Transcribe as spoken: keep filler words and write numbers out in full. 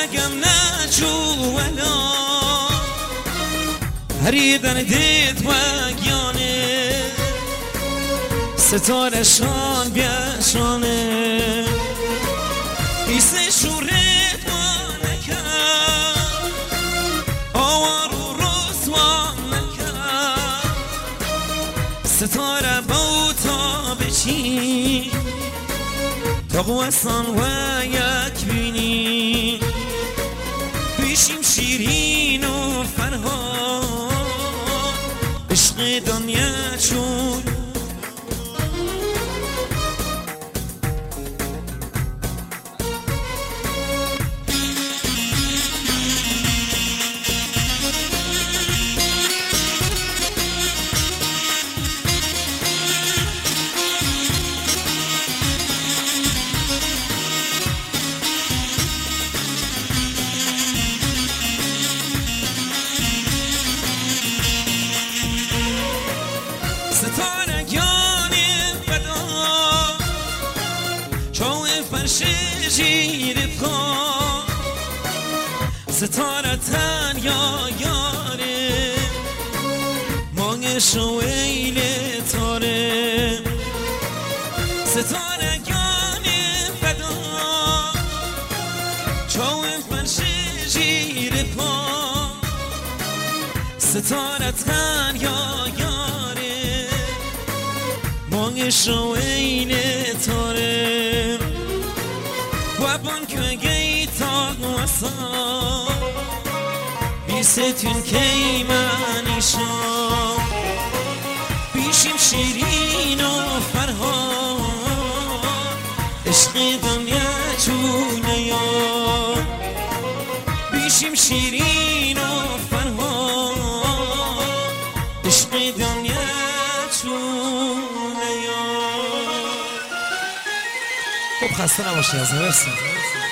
نگم نجولا هری دردت و گیانه ستاره شان بیشانه ایسه شورت ما نکرد آوارو رسوا نکرد ستاره بوتا بچی تا قوستان و یک بینی بیشیم شیرین و فرهاد عشق دنیا چون ستارگان بدا چون فرش جیر پا ستاره تنیا یاره مانگش و ایل تاره ستارگان بدا چون فرش جیر پا ستاره تنیا یاره مانگش و این تاره و بان که تا واسا بیستون که منیشا بیشیم شیرین و فرهاد عشق دنیا چونه یا بیشیم شیرین و فرهاد عشق دنیا چونه یا. خب خسته نباشی از مرسی.